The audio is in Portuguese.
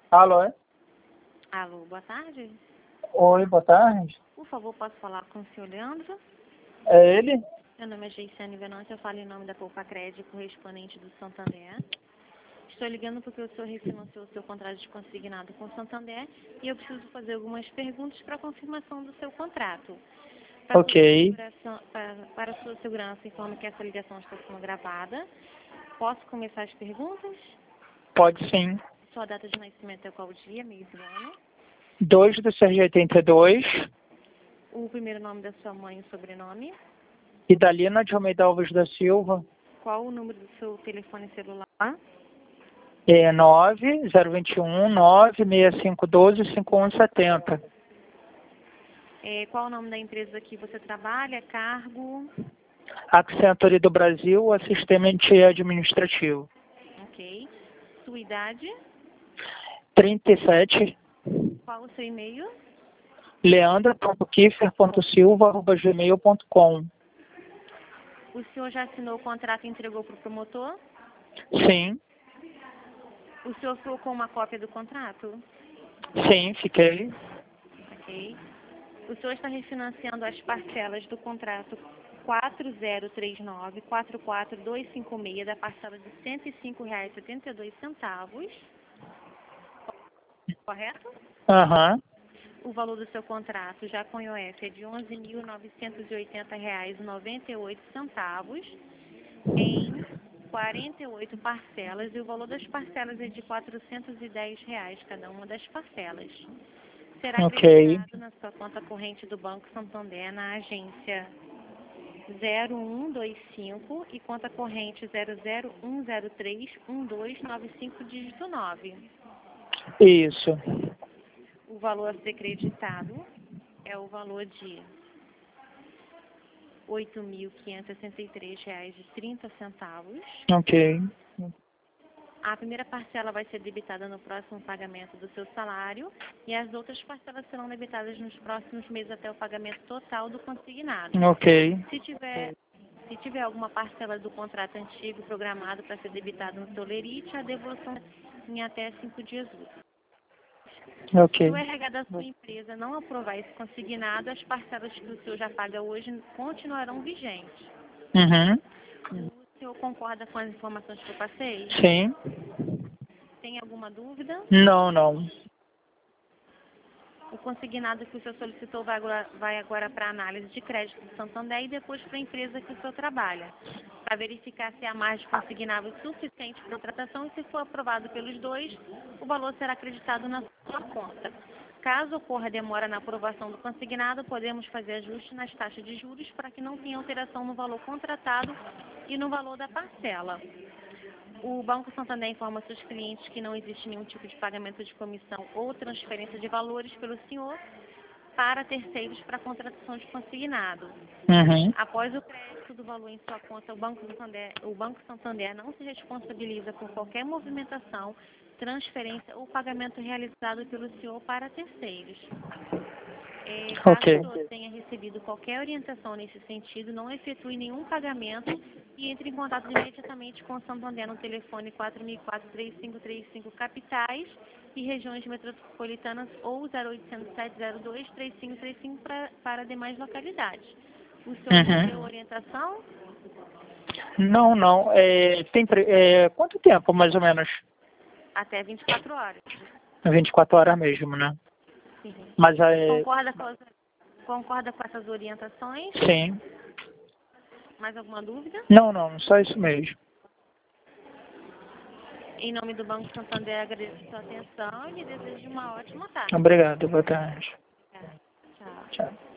Alô? É? Alô, boa tarde. Oi, boa tarde. Por favor, posso falar com o senhor Leandro? É ele? Meu nome é Geiciane Venâncio, eu falo em nome da Poupa Crédito, correspondente do Santander. Estou ligando porque o senhor refinanciou o seu contrato de consignado com o Santander e eu preciso fazer algumas perguntas para confirmação do seu contrato. Ok. Para sua segurança, informo que essa ligação está sendo gravada. Posso começar as perguntas? Pode sim. Sua data de nascimento é qual dia, mês e ano? 2/6/82. O primeiro nome da sua mãe e o sobrenome? Idalina de Almeida Alves da Silva. Qual o número do seu telefone celular? É 9/021/96512-5170. Qual o nome da empresa que você trabalha? Cargo? Accenture do Brasil, assistente administrativo. Ok. Sua idade? 37. Qual o seu e-mail? leandra.kiffer.silva@gmail.com. O senhor já assinou o contrato e entregou para o promotor? Sim. O senhor ficou com uma cópia do contrato? Sim, fiquei. Ok. O senhor está refinanciando as parcelas do contrato 4039-44256 da parcela de R$ 105,72, correto? Aham. O valor do seu contrato já com IOF é de R$ 11.980,98 em 48 parcelas e o valor das parcelas é de R$ 410 cada uma das parcelas. Será Ok. acreditado na sua conta corrente do Banco Santander na agência 0125 e conta corrente 001031295 dígito 9. Isso. O valor a ser creditado é o valor de R$ 8.563,30. Ok. A primeira parcela vai ser debitada no próximo pagamento do seu salário e as outras parcelas serão debitadas nos próximos meses até o pagamento total do consignado. Ok. Se tiver alguma parcela do contrato antigo programado para ser debitado no seu lerite, a devolução em até 5 dias úteis. Ok. Se o RH da sua empresa não aprovar esse consignado, as parcelas que o senhor já paga hoje continuarão vigentes. Uhum. O senhor concorda com as informações que eu passei? Sim. Tem alguma dúvida? Não. O consignado que o senhor solicitou vai agora para a análise de crédito do Santander e depois para a empresa que o senhor trabalha, para verificar se há margem consignável suficiente para a contratação e se for aprovado pelos dois, o valor será acreditado na sua conta. Caso ocorra demora na aprovação do consignado, podemos fazer ajuste nas taxas de juros para que não tenha alteração no valor contratado e no valor da parcela. O Banco Santander informa seus clientes que não existe nenhum tipo de pagamento de comissão ou transferência de valores pelo senhor para terceiros para contratação de consignado. Uhum. Após o crédito do valor em sua conta, o Banco Santander não se responsabiliza por qualquer movimentação, transferência ou pagamento realizado pelo senhor para terceiros. Caso Ok. o senhor tenha recebido qualquer orientação nesse sentido, não efetue nenhum pagamento e entre em contato imediatamente com o Santander no telefone 4004-3535 capitais e regiões metropolitanas ou 0800-702-3535 para demais localidades. O senhor recebeu orientação? Não. Quanto tempo, mais ou menos? Até 24 horas. 24 horas mesmo, né? Sim. Mas Concorda com essas orientações? sim. Mais alguma dúvida? Não. Só isso mesmo. Em nome do Banco Santander, agradeço a sua atenção e lhe desejo uma ótima tarde. Obrigado. Boa tarde. Tchau. Tchau.